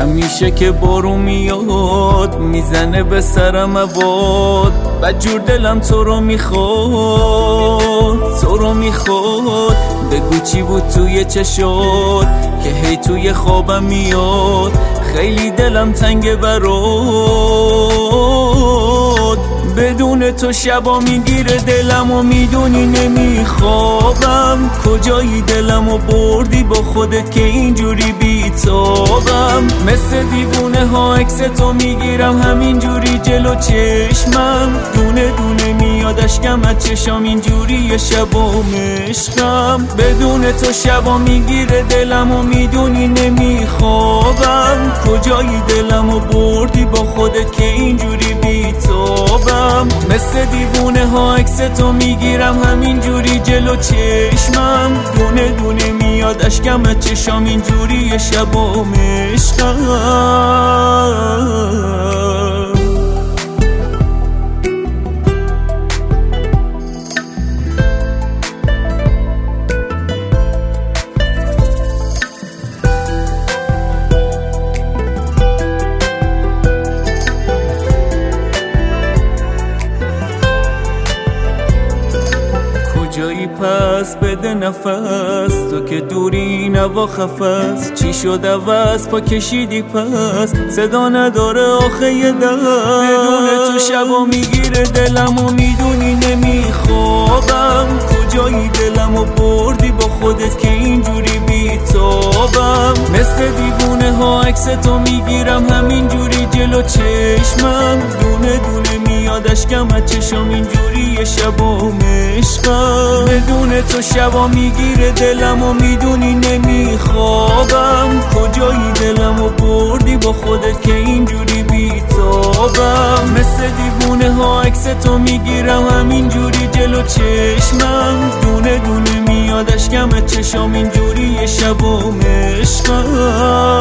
همیشه که بارون میاد میزنه به سرم عباد بدجور دلم تو رو میخواد تو رو میخواد بگو چی بود توی چشات که هی توی خوابم میاد خیلی دلم تنگه برات بدون تو شبا میگیره دلم و میدونی نمیخوابم کجایی دلم و بردی با خودت که اینجوری بیتابم مثل دیوونه ها عکس تو میگیرم همینجوری جلو چشمم دونه دونه میاد اشکم از چشام اینجوری شبا مشقم بدون تو شبا میگیره دلم و میدونی نمیخوابم کجایی دلم و بردی با خودت که اینجوری بیتابم مثل دیوونه ها عکس تو میگیرم همینجوری جلو چشمم دونه دونه میاد اشکم از چشام اینجوری شبا مشقم جایی پس بده نفس تو که دوری نوا خفست چی شد عوض پا کشیدی پس صدا نداره آخه یه دست بدون تو شبا میگیره دلم و میدونی نمیخوابم کجایی دلم و بردی با خودت که اینجوری بیتابم مثل دیوونه ها عکس تو میگیرم همینجوری جلو چشمم دونه دونه میاد اشکم از چشام اینجوری شبا مشقم بدون تو شبا میگیره دلم و میدونی نمیخوابم کجایی دلم و بردی با خودت که اینجوری بیتابم مثل دیوونه ها عکس تو میگیرم همینجوری جلو چشمم دونه دونه میاد اشکم از چشام اینجوری شبا مشقم